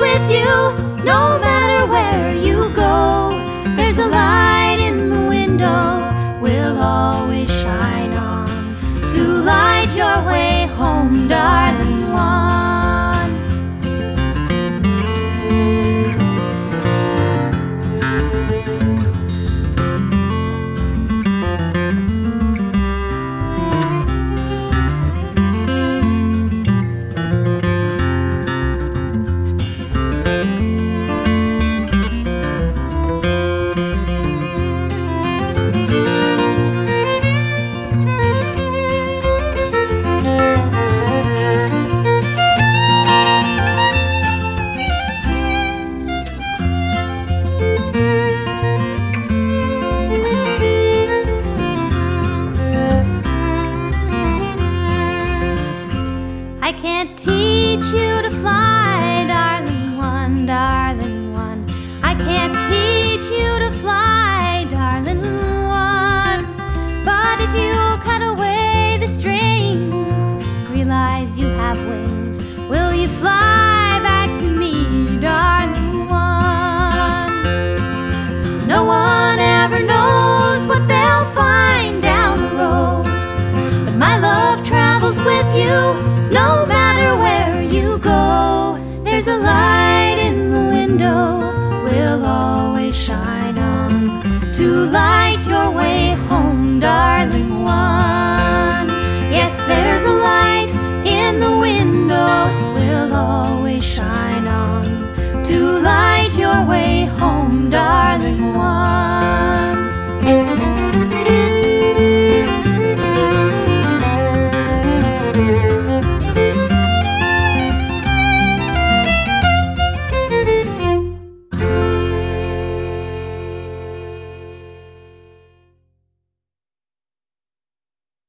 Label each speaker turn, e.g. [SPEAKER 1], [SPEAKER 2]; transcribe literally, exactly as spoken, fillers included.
[SPEAKER 1] with you, no matter where you go. There's a light in the window we'll always shine on to light your way home, darling one. I can't teach you to fly, darling one, darling one. I can't teach you to fly, darling one. But if you cut away the strings, realize you have wings, will you fly back to me, darling one? No one ever knows what they'll find down the road, but my love travels with you, no matter where you go. There's a light in the window we'll always shine on to light your way home, darling one. Yes, there's a light in the